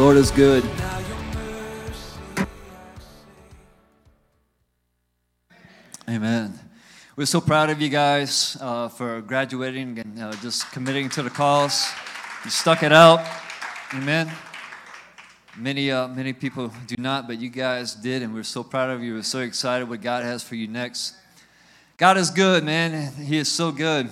Lord is good. Amen. We're so proud of you guys for graduating and just committing to the cause. You stuck it out. Amen. Many people do not, but you guys did, and we're so proud of you. We're so excited what God has for you next. God is good, man. He is so good.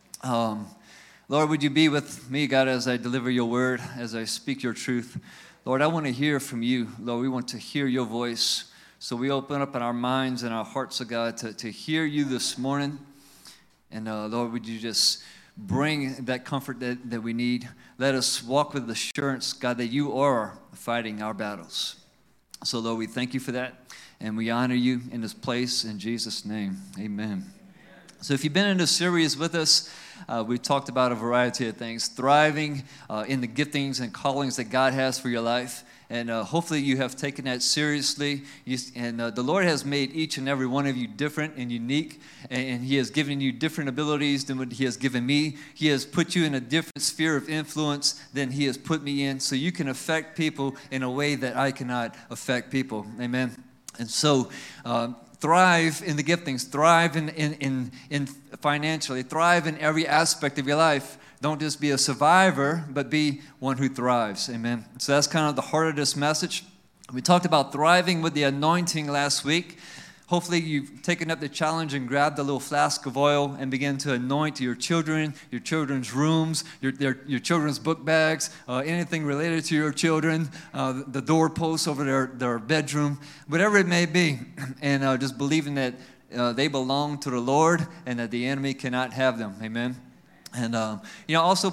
Lord, would you be with me, God, as I deliver your word, as I speak your truth. Lord, I want to hear from you. Lord, we want to hear your voice. So we open up in our minds and our hearts, oh God, to hear you this morning. And Lord, would you just bring that comfort that we need. Let us walk with assurance, God, that you are fighting our battles. So, Lord, we thank you for that. And we honor you in this place in Jesus' name. Amen. So if you've been in this series with us, we talked about a variety of things, thriving in the giftings and callings that God has for your life. And hopefully you have taken that seriously. The Lord has made each and every one of you different and unique. And He has given you different abilities than what He has given me. He has put you in a different sphere of influence than He has put me in. So you can affect people in a way that I cannot affect people. Amen. And so thrive in the giftings. Thrive in financially. Thrive in every aspect of your life. Don't just be a survivor, but be one who thrives. Amen. So that's kind of the heart of this message. We talked about thriving with the anointing last week. Hopefully you've taken up the challenge and grabbed a little flask of oil and began to anoint your children, your children's rooms, your children's book bags, anything related to your children, the doorposts over their bedroom, whatever it may be. And just believing that they belong to the Lord and that the enemy cannot have them. Amen. And, also,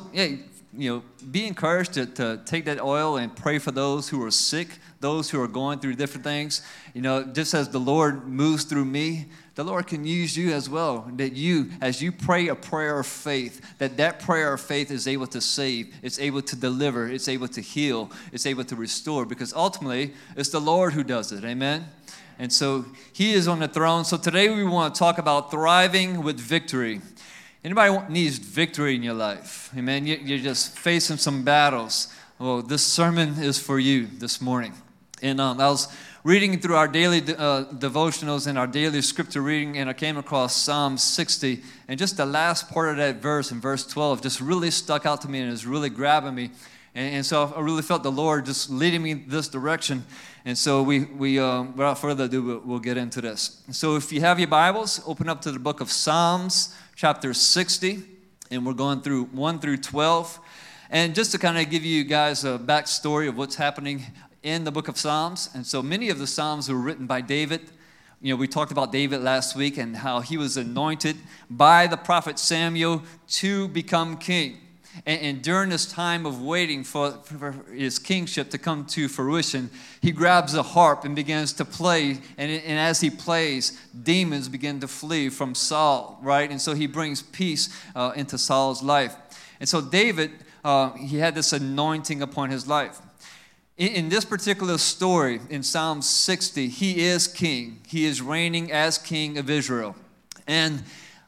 be encouraged to take that oil and pray for those who are sick, those who are going through different things. Just as the Lord moves through me, the Lord can use you as well. That as you pray a prayer of faith, that prayer of faith is able to save, it's able to deliver, it's able to heal, it's able to restore. Because ultimately, it's the Lord who does it. Amen? And so He is on the throne. So today we want to talk about thriving with victory. Anybody needs victory in your life? Amen. You're just facing some battles. Well, this sermon is for you this morning. And I was reading through our daily devotionals and our daily scripture reading, and I came across Psalm 60. And just the last part of that verse, in verse 12, just really stuck out to me and is really grabbing me. And so I really felt the Lord just leading me this direction. And so we without further ado, we'll get into this. So if you have your Bibles, open up to the book of Psalms, chapter 60, and we're going through 1 through 12. And just to kind of give you guys a backstory of what's happening in the book of Psalms. And so many of the Psalms were written by David. We talked about David last week and how he was anointed by the prophet Samuel to become king. And during this time of waiting for his kingship to come to fruition, he grabs a harp and begins to play. And as he plays, demons begin to flee from Saul, right? And so he brings peace into Saul's life. And so David, he had this anointing upon his life. In this particular story, in Psalm 60, he is king. He is reigning as king of Israel. And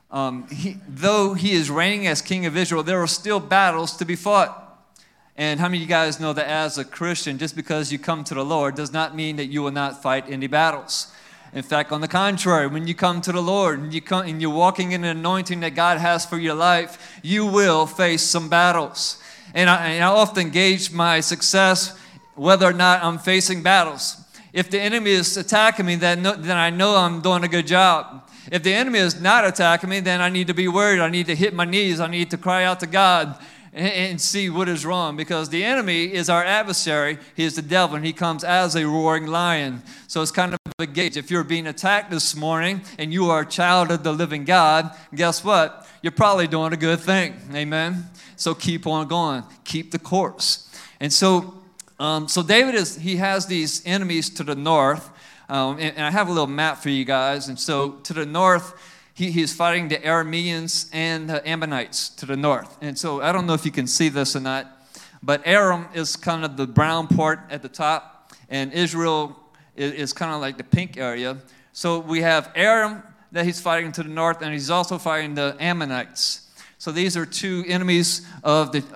though he is reigning as king of Israel, there are still battles to be fought. And how many of you guys know that as a Christian, just because you come to the Lord does not mean that you will not fight any battles. In fact, on the contrary, when you come to the Lord and you're walking in an anointing that God has for your life, you will face some battles. And I often gauge my success whether or not I'm facing battles. If the enemy is attacking me, then I know I'm doing a good job. If the enemy is not attacking me, then I need to be worried. I need to hit my knees. I need to cry out to God and see what is wrong. Because the enemy is our adversary. He is the devil, and he comes as a roaring lion. So it's kind of a gauge. If you're being attacked this morning and you are a child of the living God, guess what? You're probably doing a good thing. Amen? So keep on going. Keep the course. And so David has these enemies to the north. And I have a little map for you guys. And so to the north, he's fighting the Arameans and the Ammonites to the north. And so I don't know if you can see this or not, but Aram is kind of the brown part at the top, and Israel is kind of like the pink area. So we have Aram that he's fighting to the north, and he's also fighting the Ammonites. So these are two enemies of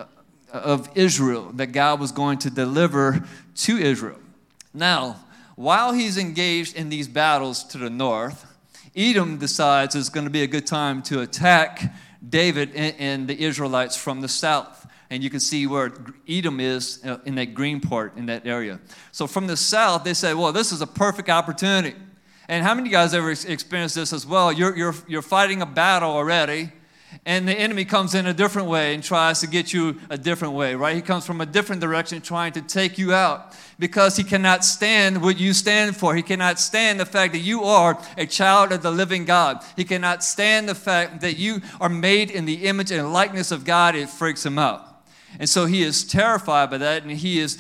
of Israel that God was going to deliver to Israel. Now, while he's engaged in these battles to the north, Edom decides it's going to be a good time to attack David and the Israelites from the south. And you can see where Edom is in that green part in that area. So from the south, they say, well, this is a perfect opportunity. And how many of you guys ever experienced this as well? You're fighting a battle already, and the enemy comes in a different way and tries to get you a different way, right? He comes from a different direction trying to take you out because he cannot stand what you stand for. He cannot stand the fact that you are a child of the living God. He cannot stand the fact that you are made in the image and likeness of God. It freaks him out. And so he is terrified by that, and he is,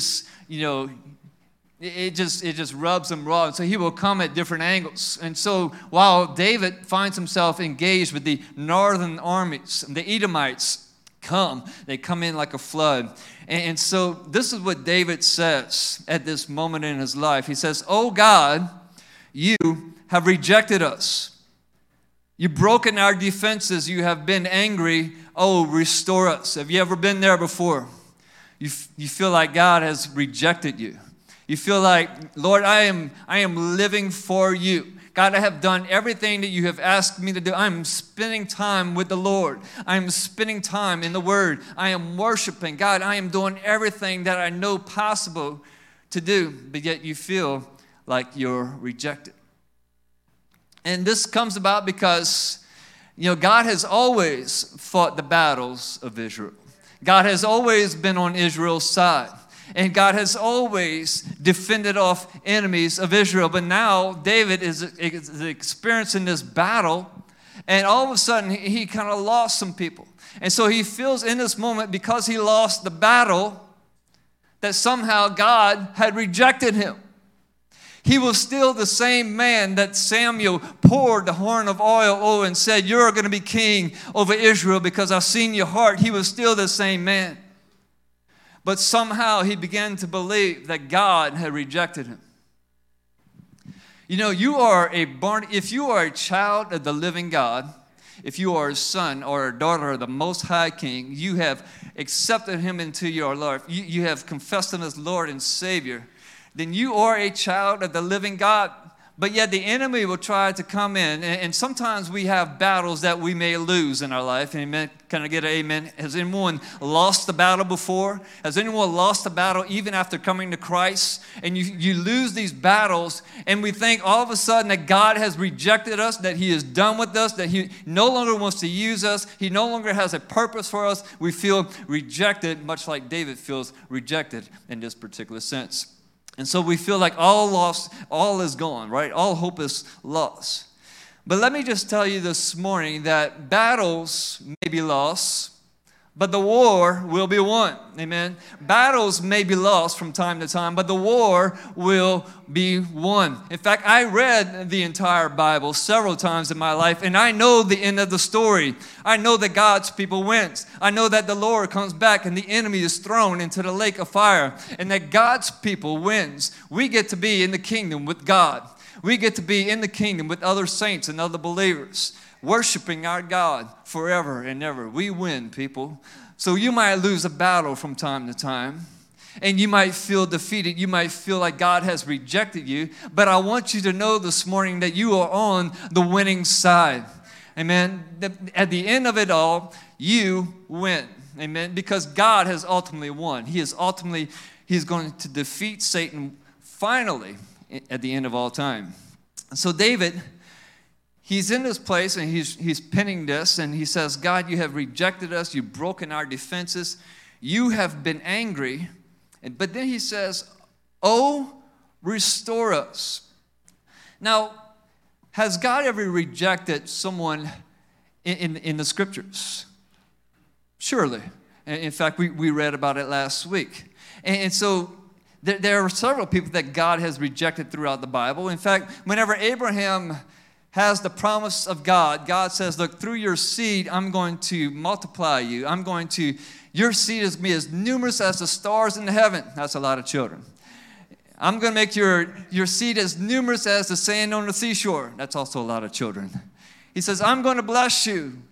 it just rubs him raw. And so he will come at different angles. And so while David finds himself engaged with the northern armies, the Edomites they come in like a flood. And so this is what David says at this moment in his life. He says, "Oh God, you have rejected us. You've broken our defenses. You have been angry. Oh, restore us." Have you ever been there before? You feel like God has rejected you. You feel like, Lord, I am living for you. God, I have done everything that you have asked me to do. I'm spending time with the Lord. I'm spending time in the Word. I am worshiping. God, I am doing everything that I know possible to do, but yet you feel like you're rejected. And this comes about because, God has always fought the battles of Israel. God has always been on Israel's side. And God has always defended off enemies of Israel. But now David is experiencing this battle. And all of a sudden, he kind of lost some people. And so he feels in this moment, because he lost the battle, that somehow God had rejected him. He was still the same man that Samuel poured the horn of oil over and said, "You're going to be king over Israel because I've seen your heart." He was still the same man. But somehow he began to believe that God had rejected him. If you are a child of the living God, if you are a son or a daughter of the Most High King, you have accepted him into your life, you have confessed him as Lord and Savior, then you are a child of the living God. But yet the enemy will try to come in, and sometimes we have battles that we may lose in our life. Amen. Can I get an amen? Has anyone lost the battle before? Has anyone lost the battle even after coming to Christ? And you lose these battles, and we think all of a sudden that God has rejected us, that he is done with us, that he no longer wants to use us. He no longer has a purpose for us. We feel rejected, much like David feels rejected in this particular sense. And so we feel like all is gone, right? All hope is lost. But let me just tell you this morning that battles may be lost, but the war will be won. Amen. Battles may be lost from time to time, but the war will be won. In fact, I read the entire Bible several times in my life, and I know the end of the story. I know that God's people wins. I know that the Lord comes back and the enemy is thrown into the lake of fire, and that God's people wins. We get to be in the kingdom with God. We get to be in the kingdom with other saints and other believers, worshiping our God forever and ever. We win, people. So you might lose a battle from time to time, and you might feel defeated. You might feel like God has rejected you, but I want you to know this morning that you are on the winning side. Amen. At the end of it all, you win. Amen. Because God has ultimately won. He's going to defeat Satan finally at the end of all time. So David, he's in this place, and he's penning this, and he says, "God, you have rejected us. You've broken our defenses. You have been angry." But then he says, "Oh, restore us." Now, has God ever rejected someone in the scriptures? Surely. In fact, we read about it last week. And so there are several people that God has rejected throughout the Bible. In fact, whenever Abraham has the promise of God, God says, "Look, through your seed, I'm going to multiply you. Your seed is going to be as numerous as the stars in heaven." That's a lot of children. "I'm going to make your seed as numerous as the sand on the seashore." That's also a lot of children. He says, "I'm going to bless you,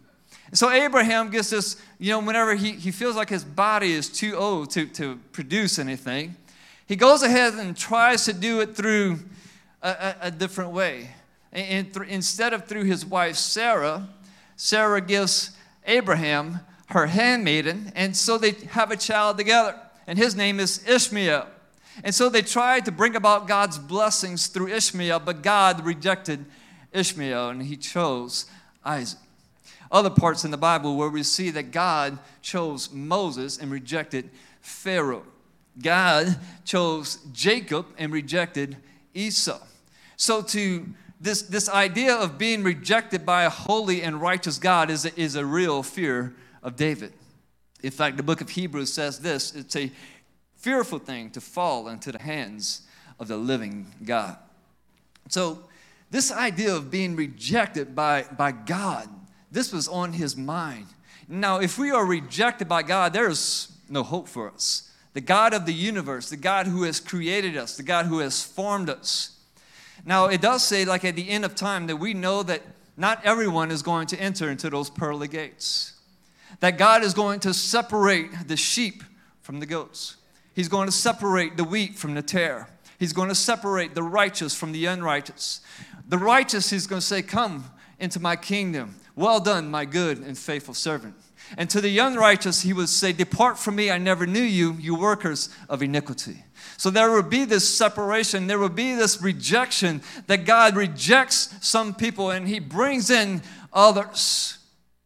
So Abraham gets this, whenever he feels like his body is too old to produce anything, he goes ahead and tries to do it through a different way. Instead of through his wife Sarah, Sarah gives Abraham her handmaiden, and so they have a child together, and his name is Ishmael. And so they tried to bring about God's blessings through Ishmael, but God rejected Ishmael, and he chose Isaac. Other parts in the Bible where we see that God chose Moses and rejected Pharaoh. God chose Jacob and rejected Esau. So to this idea of being rejected by a holy and righteous God is a real fear of David. In fact, the book of Hebrews says this: it's a fearful thing to fall into the hands of the living God. So this idea of being rejected by God, this was on his mind. Now, if we are rejected by God, there is no hope for us. The God of the universe, the God who has created us, the God who has formed us. Now, it does say, like at the end of time, that we know that not everyone is going to enter into those pearly gates. That God is going to separate the sheep from the goats. He's going to separate the wheat from the tare. He's going to separate the righteous from the unrighteous. The righteous, he's going to say, come into my kingdom. Well done, my good and faithful servant. And to the unrighteous, he would say, depart from me, I never knew you, you workers of iniquity. So there will be this separation. There will be this rejection that God rejects some people and he brings in others.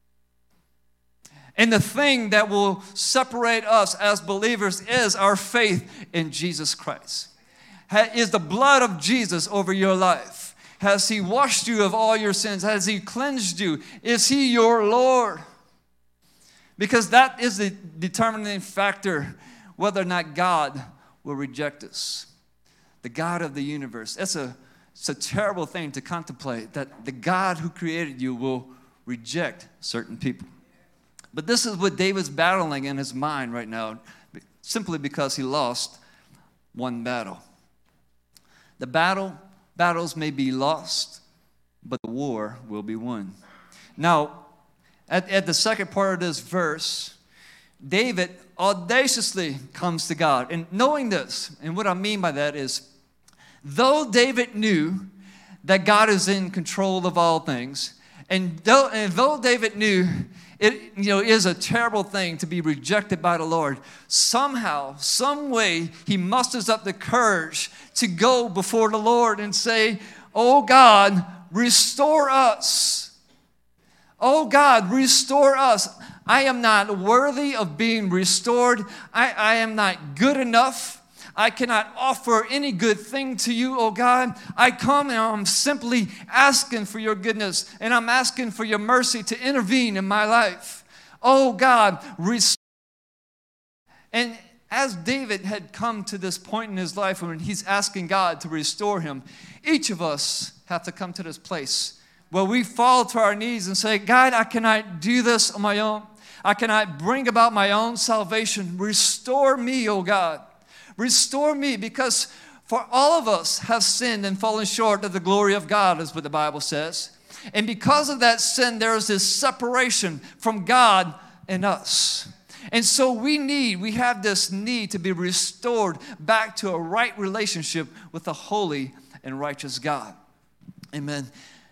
And the thing that will separate us as believers is our faith in Jesus Christ. Is the blood of Jesus over your life? Has he washed you of all your sins? Has he cleansed you? Is he your Lord? Because that is the determining factor whether or not God will reject us. The God of the universe. It's a terrible thing to contemplate, that the God who created you will reject certain people. But this is what David's battling in his mind right now, simply because he lost one battle. The battles may be lost, but the war will be won. Now, at the second part of this verse, David audaciously comes to God. And knowing this, and what I mean by that is, though David knew that God is in control of all things, and though David knew it is a terrible thing to be rejected by the Lord, somehow, some way, he musters up the courage to go before the Lord and say, oh God, restore us. Oh God, restore us. I am not worthy of being restored. I am not good enough. I cannot offer any good thing to you, oh God. I come and I'm simply asking for your goodness, and I'm asking for your mercy to intervene in my life. Oh God, restore. And as David had come to this point in his life when he's asking God to restore him, each of us have to come to this place where we fall to our knees and say, God, I cannot do this on my own. I cannot bring about my own salvation. Restore me, oh God. Restore me, because for all of us have sinned and fallen short of the glory of God, is what the Bible says. And because of that sin, there is this separation from God and us. And so we have this need to be restored back to a right relationship with the holy and righteous God. Amen.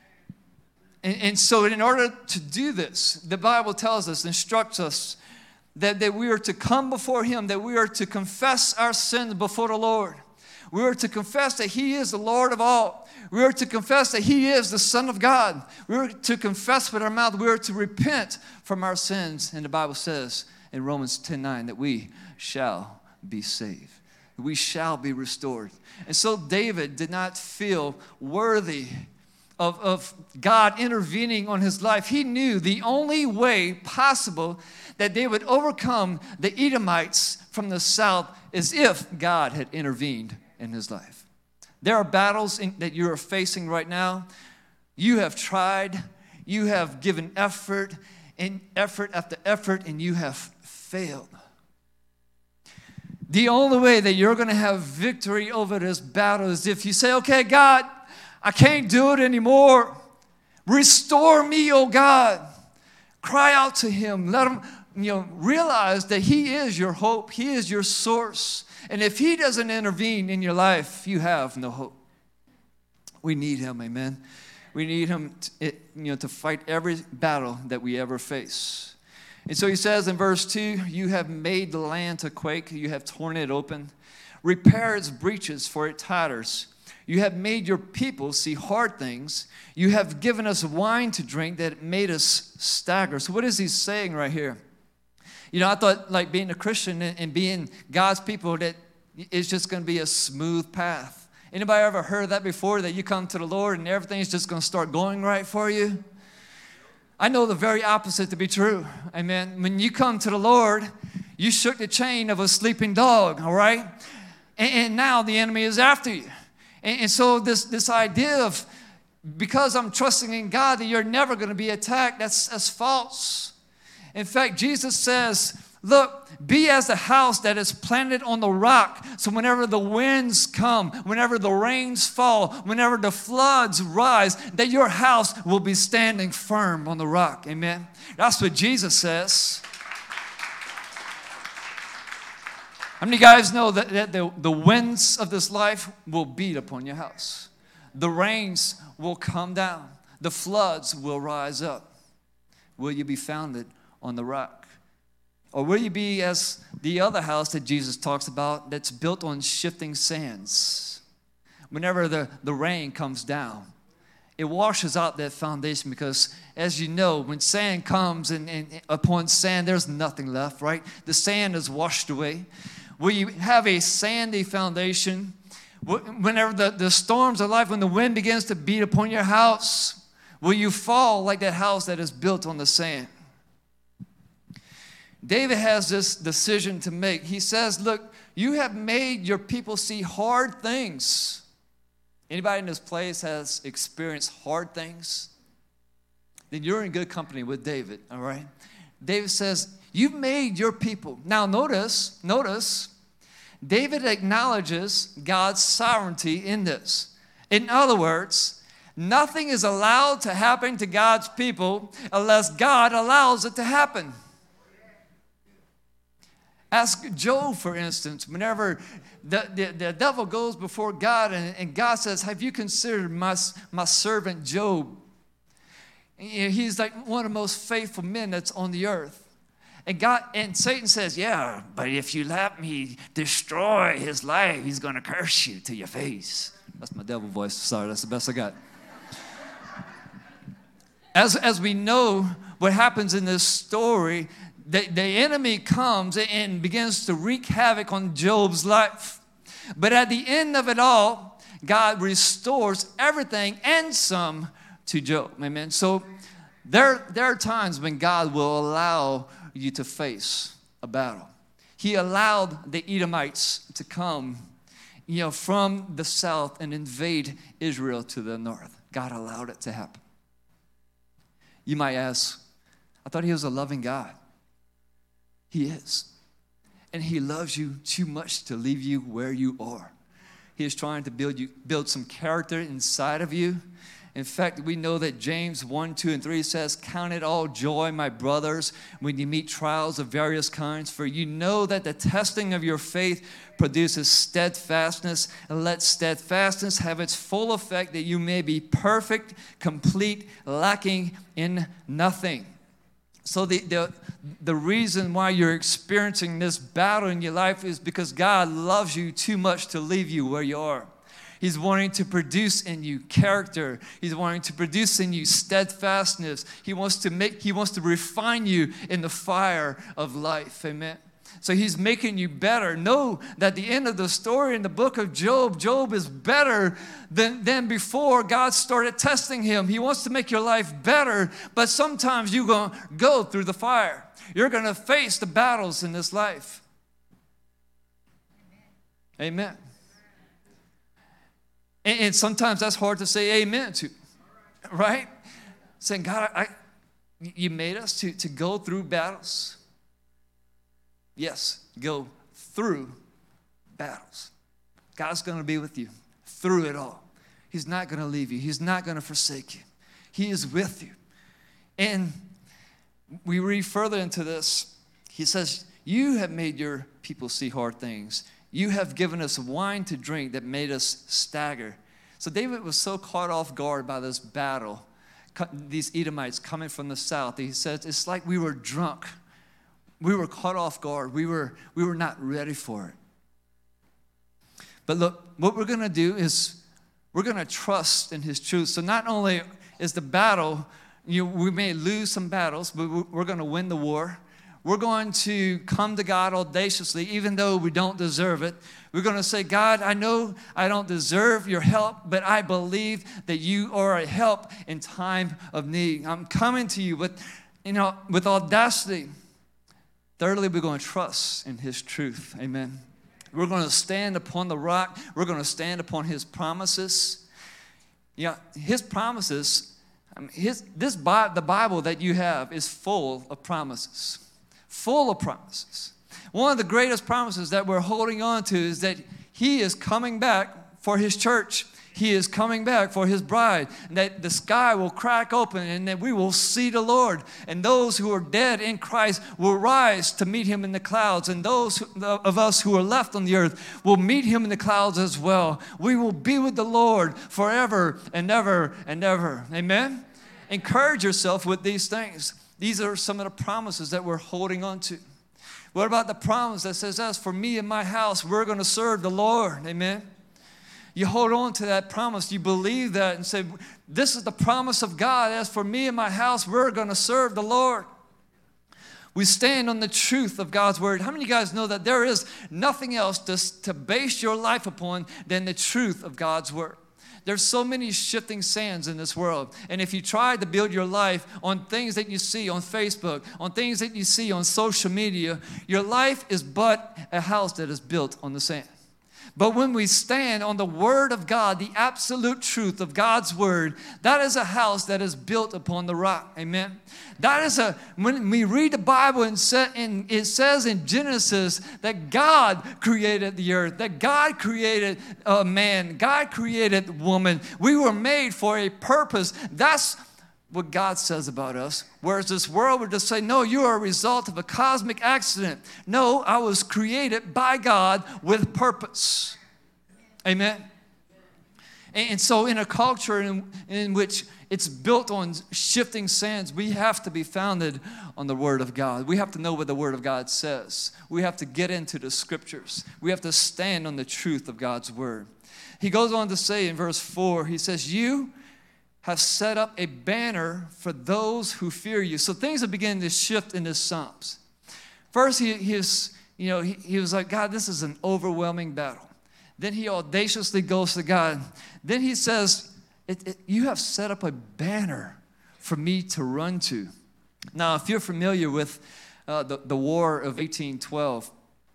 And so in order to do this, the Bible tells us, instructs us, that we are to come before him, that we are to confess our sins before the Lord. We are to confess that he is the Lord of all. We are to confess that he is the Son of God. We are to confess with our mouth. We are to repent from our sins. And the Bible says in Romans 10:9 that we shall be saved. We shall be restored. And so David did not feel worthy of God intervening on his life. He knew the only way possible that they would overcome the Edomites from the south is if God had intervened in his life. There are battles that you are facing right now. You have tried, you have given effort after effort, and you have failed. The only way that you're going to have victory over this battle is if you say, okay, God, I can't do it anymore. Restore me, oh God. Cry out to him. Let him, realize that he is your hope. He is your source. And if he doesn't intervene in your life, you have no hope. We need him, amen. We need him to fight every battle that we ever face. And so he says in verse 2, you have made the land to quake. You have torn it open. Repair its breaches, for it totters. You have made your people see hard things. You have given us wine to drink that made us stagger. So what is he saying right here? I thought like being a Christian and being God's people, that it's just going to be a smooth path. Anybody ever heard that before, that you come to the Lord and everything's just going to start going right for you? I know the very opposite to be true. Amen. When you come to the Lord, you shook the chain of a sleeping dog, all right? And now the enemy is after you. And so this idea of, because I'm trusting in God, that you're never going to be attacked, that's false. In fact, Jesus says, look, be as a house that is planted on the rock. So whenever the winds come, whenever the rains fall, whenever the floods rise, that your house will be standing firm on the rock. Amen. That's what Jesus says. How many of you guys know that the winds of this life will beat upon your house? The rains will come down. The floods will rise up. Will you be founded on the rock? Or will you be as the other house that Jesus talks about, that's built on shifting sands? Whenever the rain comes down, it washes out that foundation, because as you know, when sand comes and upon sand, there's nothing left, right? The sand is washed away. Will you have a sandy foundation? Whenever the storms of life, when the wind begins to beat upon your house, will you fall like that house that is built on the sand? David has this decision to make. He says, look, you have made your people see hard things. Anybody in this place has experienced hard things? Then you're in good company with David, all right? David says, you've made your people. Now notice, David acknowledges God's sovereignty in this. In other words, nothing is allowed to happen to God's people unless God allows it to happen. Ask Job, for instance, whenever the devil goes before God and God says, have you considered my servant Job? He's like one of the most faithful men that's on the earth. And Satan says, yeah, but if you let me destroy his life, he's going to curse you to your face. That's my devil voice. Sorry, that's the best I got. As we know what happens in this story, the enemy comes and begins to wreak havoc on Job's life. But at the end of it all, God restores everything and some to Job. Amen. So there are times when God will allow you to face a battle. He allowed the Edomites to come, from the south and invade Israel to the north. God allowed it to happen. You might ask, I thought he was a loving God. He is. And he loves you too much to leave you where you are. He is trying to build some character inside of you. In fact, we know that James 1, 2, and 3 says, count it all joy, my brothers, when you meet trials of various kinds, for you know that the testing of your faith produces steadfastness, and let steadfastness have its full effect, that you may be perfect, complete, lacking in nothing. So the reason why you're experiencing this battle in your life is because God loves you too much to leave you where you are. He's wanting to produce in you character. He's wanting to produce in you steadfastness. He wants to refine you in the fire of life. Amen. So he's making you better. Know that the end of the story in the book of Job is better than before God started testing him. He wants to make your life better, but sometimes you're going to go through the fire. You're going to face the battles in this life. Amen. And sometimes that's hard to say amen to, right? Saying, God, you made us to go through battles. Yes, go through battles. God's going to be with you through it all. He's not going to leave you. He's not going to forsake you. He is with you. And we read further into this. He says, you have made your people see hard things. You have given us wine to drink that made us stagger. So David was so caught off guard by this battle, these Edomites coming from the south. He says, it's like we were drunk. We were caught off guard. We were not ready for it. But look, what we're going to do is we're going to trust in his truth. So not only is the battle, we may lose some battles, but we're going to win the war. We're going to come to God audaciously, even though we don't deserve it. We're going to say, God, I know I don't deserve your help, but I believe that you are a help in time of need. I'm coming to you with audacity. Thirdly, we're going to trust in his truth. Amen. We're going to stand upon the rock. We're going to stand upon his promises. His promises, the Bible that you have is full of promises. Full of promises. One of the greatest promises that we're holding on to is that he is coming back for his church. He is coming back for his bride. And that the sky will crack open and that we will see the Lord. And those who are dead in Christ will rise to meet him in the clouds. And those of us who are left on the earth will meet him in the clouds as well. We will be with the Lord forever and ever and ever. Amen? Encourage yourself with these things. These are some of the promises that we're holding on to. What about the promise that says, as for me and my house, we're going to serve the Lord? Amen. You hold on to that promise. You believe that and say, this is the promise of God. As for me and my house, we're going to serve the Lord. We stand on the truth of God's word. How many of you guys know that there is nothing else to base your life upon than the truth of God's word? There's so many shifting sands in this world. And if you try to build your life on things that you see on Facebook, on things that you see on social media, your life is but a house that is built on the sand. But when we stand on the word of God, the absolute truth of God's word, that is a house that is built upon the rock. Amen. When we read the Bible and it says in Genesis that God created the earth, that God created man, God created woman. We were made for a purpose. That's what God says about us. Whereas this world would just say, no, you are a result of a cosmic accident. No, I was created by God with purpose. Amen. And so in a culture in which it's built on shifting sands, we have to be founded on the Word of God. We have to know what the Word of God says. We have to get into the Scriptures. We have to stand on the truth of God's Word. He goes on to say in verse 4, he says, you have set up a banner for those who fear you. So things are beginning to shift in this Psalms. First, he was like, God, this is an overwhelming battle. Then he audaciously goes to God. Then he says, you have set up a banner for me to run to. Now, if you're familiar with the War of 1812,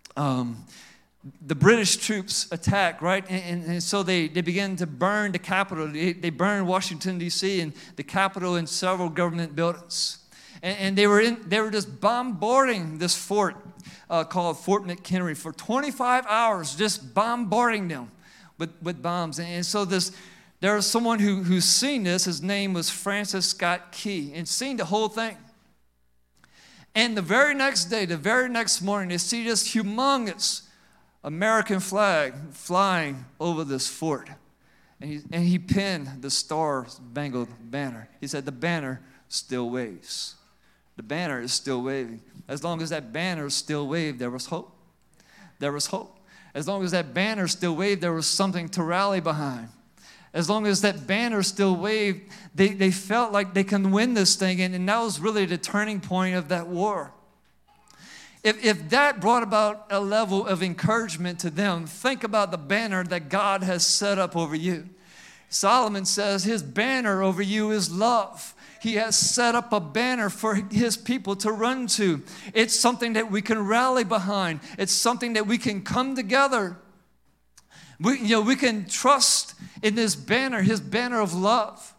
the British troops attacked, right? And so they began to burn the Capitol. They burned Washington, D.C., and the Capitol and several government buildings. And they were just bombarding this fort called Fort McHenry for 25 hours, just bombarding them with bombs. And so there was someone who's seen this. His name was Francis Scott Key, and seen the whole thing. And the very next day, the very next morning, they see this humongous American flag flying over this fort. And he pinned the Star-Spangled Banner. He said, the banner still waves. The banner is still waving. As long as that banner still waved, there was hope. There was hope. As long as that banner still waved, there was something to rally behind. As long as that banner still waved, they felt like they can win this thing. And that was really the turning point of that war. If that brought about a level of encouragement to them, think about the banner that God has set up over you. Solomon says his banner over you is love. He has set up a banner for his people to run to. It's something that we can rally behind. It's something that we can come together. We can trust in this banner, his banner of love.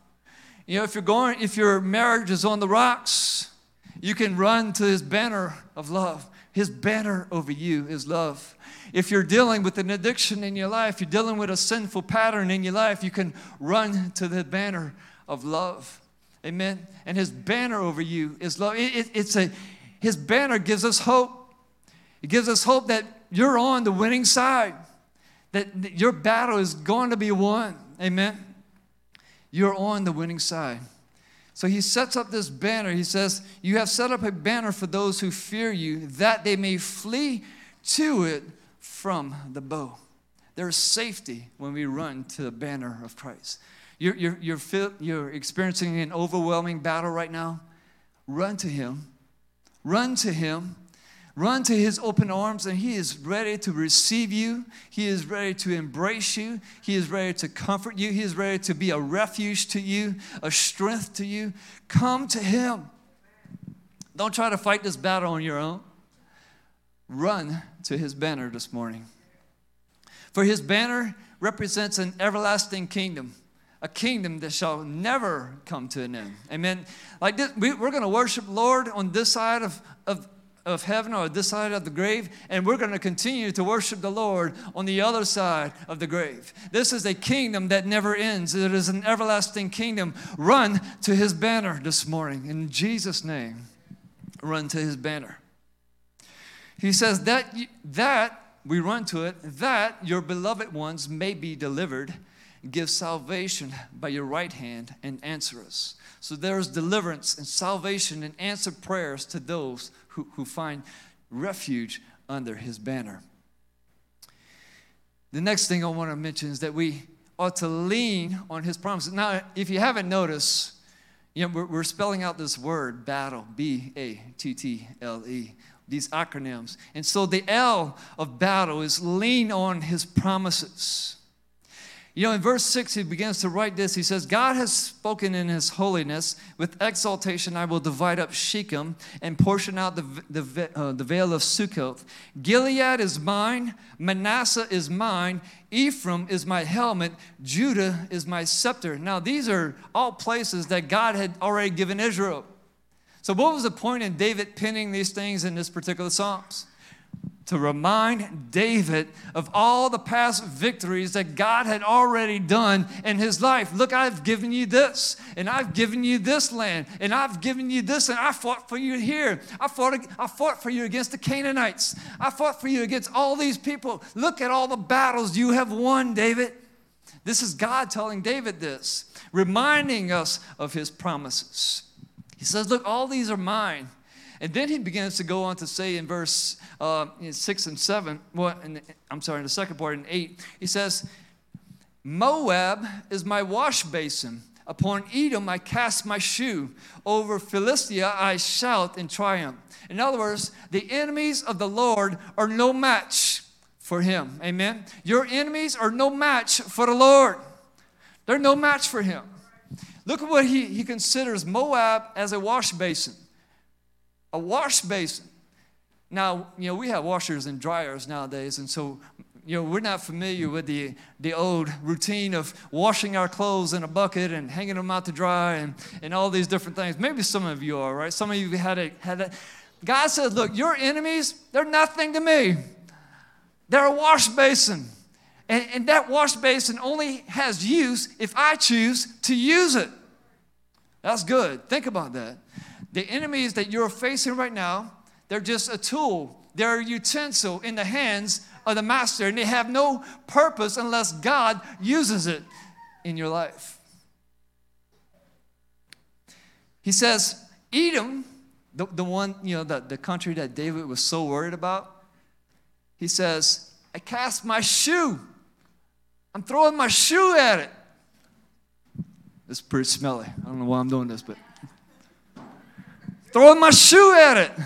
If your marriage is on the rocks, you can run to his banner of love. His banner over you is love. If you're dealing with an addiction in your life, you're dealing with a sinful pattern in your life, you can run to the banner of love. Amen. And his banner over you is love. His banner gives us hope. It gives us hope that you're on the winning side, that your battle is going to be won. Amen. You're on the winning side. So he sets up this banner. He says, you have set up a banner for those who fear you, that they may flee to it from the bow. There's safety when we run to the banner of Christ. You're experiencing an overwhelming battle right now. Run to him. Run to him. Run to his open arms, and he is ready to receive you. He is ready to embrace you. He is ready to comfort you. He is ready to be a refuge to you, a strength to you. Come to him. Don't try to fight this battle on your own. Run to his banner this morning. For his banner represents an everlasting kingdom, a kingdom that shall never come to an end. Amen. Like this, we're going to worship Lord on this side of heaven, or this side of the grave, and we're going to continue to worship the Lord on the other side of the grave. This is a kingdom that never ends. It is an everlasting kingdom. Run to his banner this morning. In Jesus' name, run to his banner. He says that we run to it, that your beloved ones may be delivered. Give salvation by your right hand and answer us. So there is deliverance and salvation and answered prayers to those who find refuge under his banner. The next thing I want to mention is that we ought to lean on his promises. Now, if you haven't noticed, we're spelling out this word, battle, B-A-T-T-L-E, these acronyms. And so the L of battle is lean on his promises. In verse 6, he begins to write this. He says, God has spoken in his holiness. With exaltation, I will divide up Shechem and portion out the vale of Succoth. Gilead is mine. Manasseh is mine. Ephraim is my helmet. Judah is my scepter. Now, these are all places that God had already given Israel. So what was the point in David penning these things in this particular Psalms? To remind David of all the past victories that God had already done in his life. Look, I've given you this, and I've given you this land, and I've given you this, and I fought for you here. I fought for you against the Canaanites. I fought for you against all these people. Look at all the battles you have won, David. This is God telling David this, reminding us of his promises. He says, look, all these are mine. And then he begins to go on to say in verse 6 and 7, in the second part in 8, he says, Moab is my wash basin. Upon Edom I cast my shoe. Over Philistia I shout in triumph. In other words, the enemies of the Lord are no match for him. Amen? Your enemies are no match for the Lord. They're no match for him. Look at what he considers Moab as a wash basin. A wash basin. Now, we have washers and dryers nowadays, and so, we're not familiar with the old routine of washing our clothes in a bucket and hanging them out to dry and all these different things. Maybe some of you are, right? Some of you had that. God says, look, your enemies, they're nothing to me. They're a wash basin. And that wash basin only has use if I choose to use it. That's good. Think about that. The enemies that you're facing right now, they're just a tool. They're a utensil in the hands of the master, and they have no purpose unless God uses it in your life. He says, Edom, the one, the country that David was so worried about, he says, I cast my shoe. I'm throwing my shoe at it. It's pretty smelly. I don't know why I'm doing this, but throwing my shoe at it.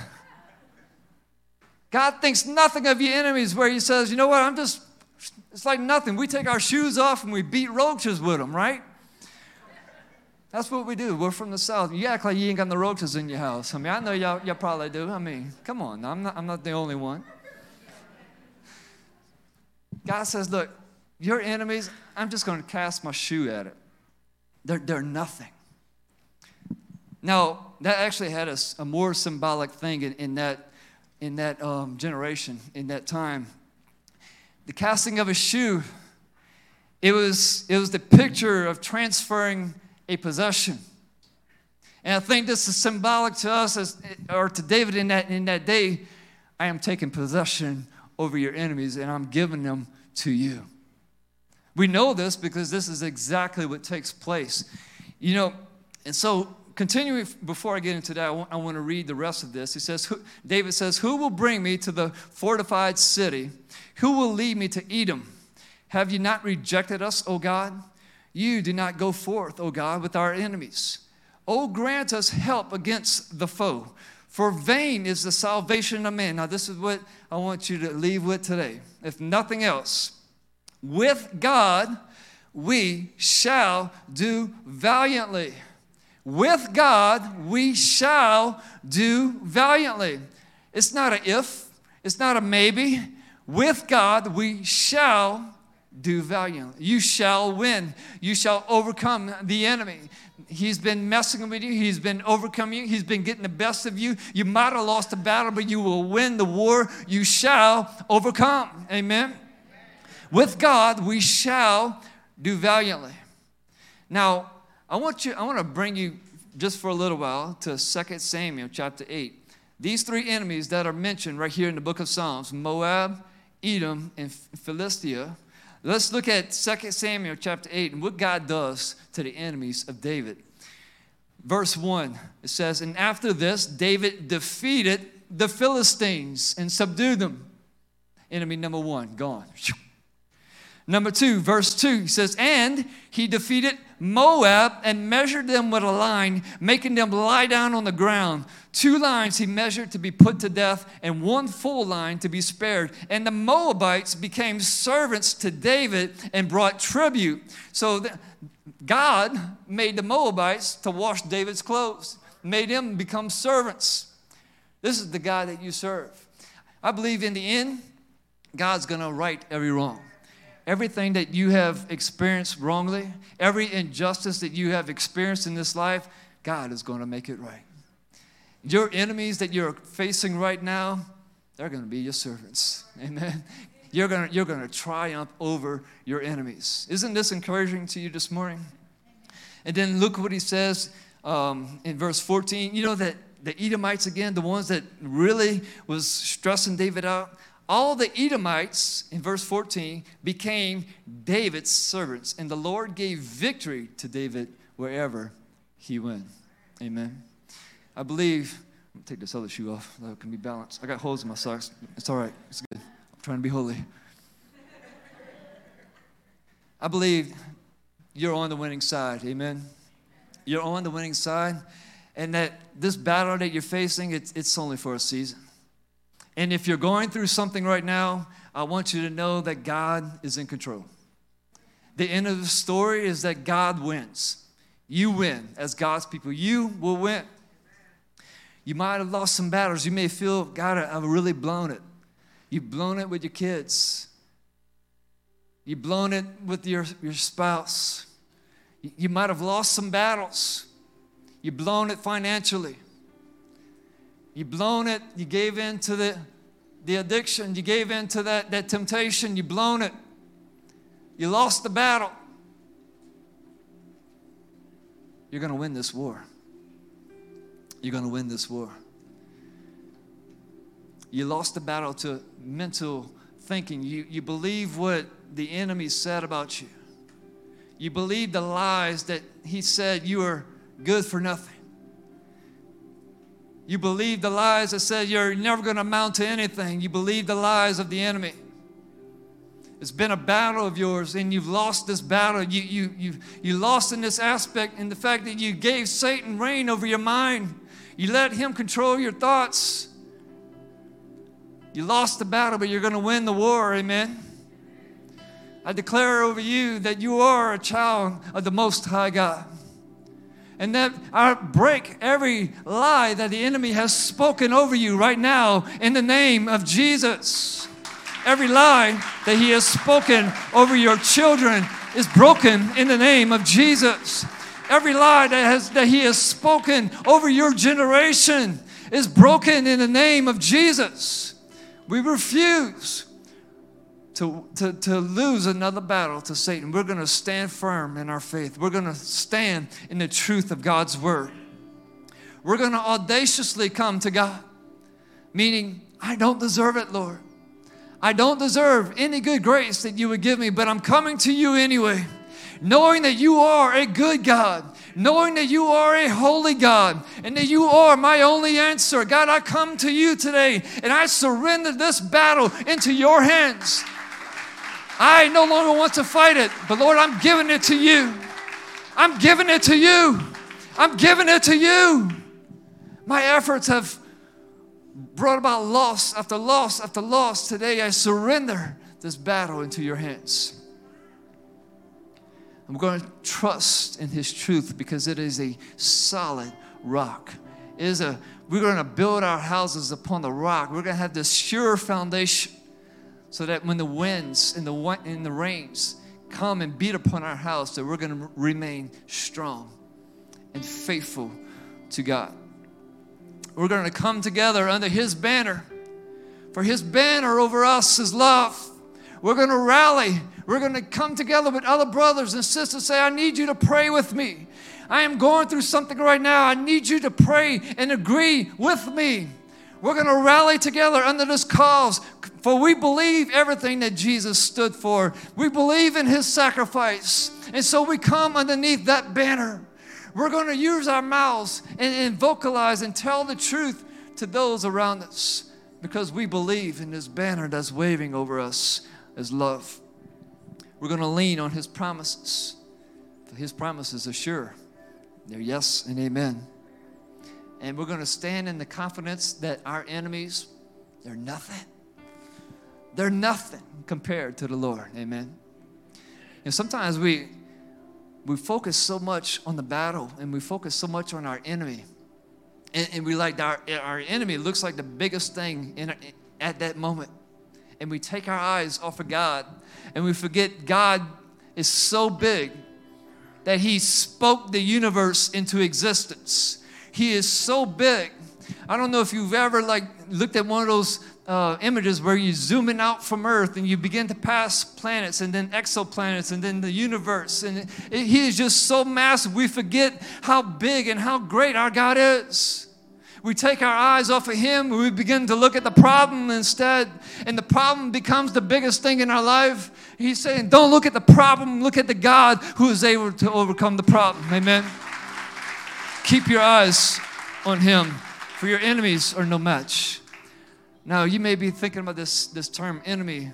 God thinks nothing of your enemies, where he says, you know what, it's like nothing. We take our shoes off and we beat roaches with them, right? That's what we do. We're from the South. You act like you ain't got no roaches in your house. I mean, I know y'all probably do. I mean, come on. I'm not the only one. God says, look, your enemies, I'm just going to cast my shoe at it. They're nothing. Now, that actually had a more symbolic thing in that generation, in that time. The casting of a shoe, it was the picture of transferring a possession. And I think this is symbolic to us, or to David in that day. I am taking possession over your enemies, and I'm giving them to you. We know this because this is exactly what takes place. And so continuing, before I get into that, I want to read the rest of this. David says, who will bring me to the fortified city? Who will lead me to Edom? Have you not rejected us, O God? You do not go forth, O God, with our enemies. O grant us help against the foe, for vain is the salvation of man. Now this is what I want you to leave with today. If nothing else, with God we shall do valiantly. With God we shall do valiantly. It's not an if, it's not a maybe. With God we shall do valiantly. You shall win. You shall overcome the enemy. He's been messing with you. He's been overcoming you. He's been getting the best of you. You might have lost the battle, but you will win the war. You shall overcome. Amen. With God, we shall do valiantly. Now, I want to bring you just for a little while to 2 Samuel chapter 8. These three enemies that are mentioned right here in the book of Psalms, Moab, Edom, and Philistia. Let's look at 2 Samuel chapter 8 and what God does to the enemies of David. Verse 1, it says, and after this, David defeated the Philistines and subdued them. Enemy number one, gone. Number 2, verse 2, he says, and he defeated Moab and measured them with a line, making them lie down on the ground. 2 lines he measured to be put to death, and 1 full line to be spared. And the Moabites became servants to David and brought tribute. So God made the Moabites to wash David's clothes, made them become servants. This is the God that you serve. I believe in the end, God's going to right every wrong. Everything that you have experienced wrongly, every injustice that you have experienced in this life, God is going to make it right. Your enemies that you're facing right now, they're going to be your servants. Amen. You're going to triumph over your enemies. Isn't this encouraging to you this morning? And then look what he says in verse 14. You know that the Edomites, again, the ones that really was stressing David out, all the Edomites, in verse 14, became David's servants, and the Lord gave victory to David wherever he went. Amen. I believe, I'm going to take this other shoe off so it can be balanced. I got holes in my socks. It's all right. It's good. I'm trying to be holy. I believe you're on the winning side. Amen. You're on the winning side, and that this battle that you're facing, it's only for a season. And if you're going through something right now, I want you to know that God is in control. The end of the story is that God wins. You win as God's people. You will win. You might have lost some battles. You may feel, God, I've really blown it. You've blown it with your kids. You've blown it with your spouse. You might have lost some battles. You've blown it financially. You blown it. You gave in to the addiction. You gave in to that temptation. You blown it. You lost the battle. You're going to win this war. You're going to win this war. You lost the battle to mental thinking. You believe what the enemy said about you. You believe the lies that he said you are good for nothing. You believe the lies that said you're never going to amount to anything. You believe the lies of the enemy. It's been a battle of yours, and you've lost this battle. You lost in this aspect, in the fact that you gave Satan reign over your mind. You let him control your thoughts. You lost the battle, but you're going to win the war. Amen. I declare over you that you are a child of the Most High God. And that I break every lie that the enemy has spoken over you right now in the name of Jesus. Every lie that he has spoken over your children is broken in the name of Jesus. Every lie that he has spoken over your generation is broken in the name of Jesus. We refuse to lose another battle to Satan. We're going to stand firm in our faith. We're going to stand in the truth of God's word. we're going to audaciously come to God. Meaning, I don't deserve it, Lord. I don't deserve any good grace that you would give me, but I'm coming to you anyway. Knowing that you are a good God, knowing that you are a holy God, and that you are my only answer. God, I come to you today, and I surrender this battle into your hands. I no longer want to fight it, but Lord, I'm giving it to you. I'm giving it to you. I'm giving it to you. My efforts have brought about loss after loss after loss. Today, I surrender this battle into your hands. I'm going to trust in His truth because it is a solid rock. We're going to build our houses upon the rock. We're going to have this sure foundation so that when the winds and the rains come and beat upon our house, that we're going to remain strong and faithful to God. We're going to come together under His banner. For His banner over us is love. We're going to rally. We're going to come together with other brothers and sisters and say, I need you to pray with me. I am going through something right now. I need you to pray and agree with me. We're going to rally together under this cause, for we believe everything that Jesus stood for. We believe in His sacrifice. And so we come underneath that banner. We're going to use our mouths and vocalize and tell the truth to those around us because we believe in this banner that's waving over us as love. We're going to lean on His promises. For His promises are sure. They're yes and amen. And we're going to stand in the confidence that our enemies, they're nothing. They're nothing compared to the Lord. Amen. And sometimes we focus so much on the battle and we focus so much on our enemy. And we like our enemy looks like the biggest thing at that moment. And we take our eyes off of God and we forget God is so big that He spoke the universe into existence. He is so big. I don't know if you've ever looked at one of those images where you zoom in out from Earth and you begin to pass planets and then exoplanets and then the universe. And He is just so massive we forget how big and how great our God is. We take our eyes off of Him and we begin to look at the problem instead. And the problem becomes the biggest thing in our life. He's saying, don't look at the problem, look at the God who is able to overcome the problem. Amen. Keep your eyes on Him, for your enemies are no match. Now, you may be thinking about this term enemy.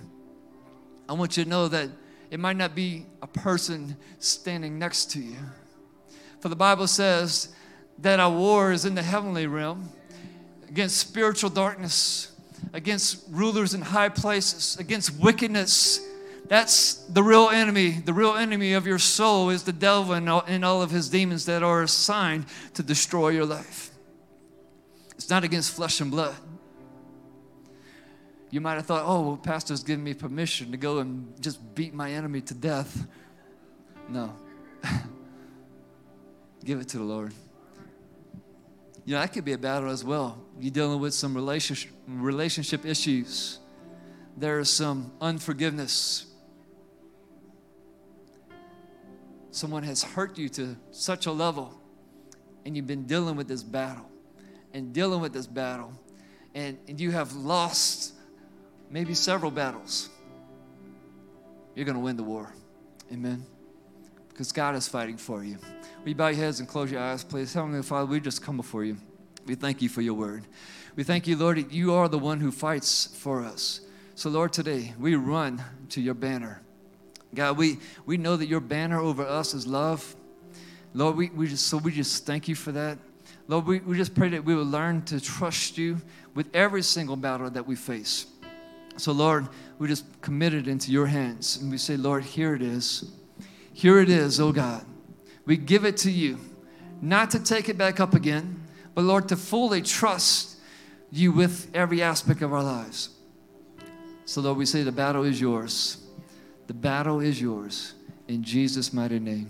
I want you to know that it might not be a person standing next to you. For the Bible says that our war is in the heavenly realm against spiritual darkness, against rulers in high places, against wickedness. That's the real enemy. The real enemy of your soul is the devil and all of his demons that are assigned to destroy your life. It's not against flesh and blood. You might have thought, oh, well, Pastor's giving me permission to go and just beat my enemy to death. No. Give it to the Lord. You know, that could be a battle as well. You're dealing with some relationship issues. There's some unforgiveness. Someone has hurt you to such a level, and you've been dealing with this battle, and you have lost maybe several battles. You're going to win the war. Amen. Because God is fighting for you. Will you bow your heads and close your eyes, please? Heavenly Father, we just come before you. We thank you for your word. We thank you, Lord, that you are the one who fights for us. So, Lord, today we run to your banner. God, we know that your banner over us is love. Lord, we just thank you for that. Lord, we just pray that we will learn to trust you with every single battle that we face. So, Lord, we just commit it into your hands. And we say, Lord, here it is. Here it is, oh God. We give it to you, not to take it back up again, but, Lord, to fully trust you with every aspect of our lives. So, Lord, we say the battle is yours. The battle is yours. In Jesus' mighty name.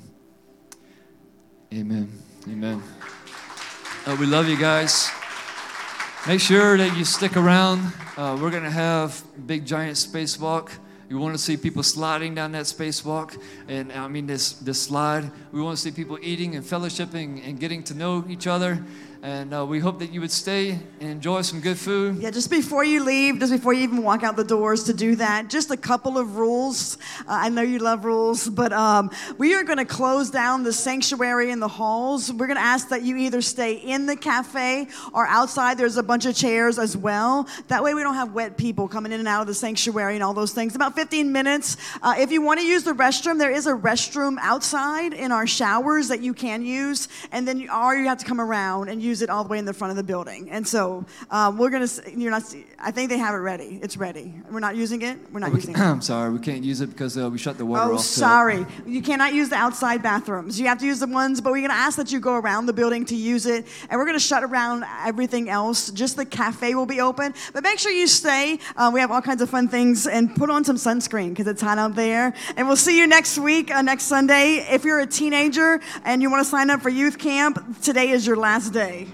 Amen. Amen. We love you guys. Make sure that you stick around. We're going to have a big, giant spacewalk. You want to see people sliding down that spacewalk, and I mean this slide. We want to see people eating and fellowshipping and getting to know each other. And we hope that you would stay and enjoy some good food. Yeah, just before you leave, just before you even walk out the doors to do that, just a couple of rules. I know you love rules, but we are going to close down the sanctuary and the halls. We're going to ask that you either stay in the cafe or outside. There's a bunch of chairs as well. That way we don't have wet people coming in and out of the sanctuary and all those things. About 15 minutes. If you want to use the restroom, there is a restroom outside in our showers that you can use, and then you have to come around and use it all the way in the front of the building. And so I think they have it ready. It's ready. We're not using it? We're not using it. I'm sorry, we can't use it because we shut the water off. Oh, sorry. You cannot use the outside bathrooms. You have to use the ones, but we're going to ask that you go around the building to use it, and we're going to shut around everything else. Just the cafe will be open, but make sure you stay. We have all kinds of fun things, and put on some sunscreen because it's hot out there. And we'll see you next week, next Sunday. If you're a teenager and you want to sign up for youth camp, today is your last day.